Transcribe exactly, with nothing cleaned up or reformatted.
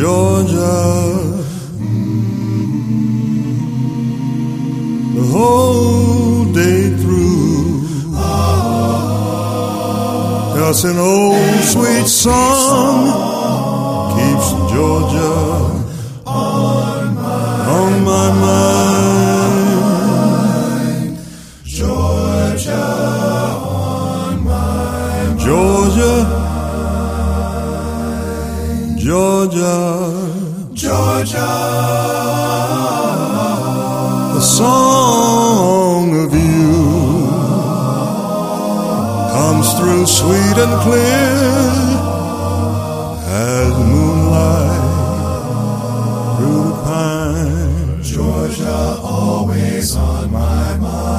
Georgia, the whole day through. Cause an old sweet song keeps Georgia on my, on my mind. Georgia on my mind. Georgia, Georgia, Georgia, the song of you comes through sweet and clear as moonlight through the pine. Georgia always on my mind.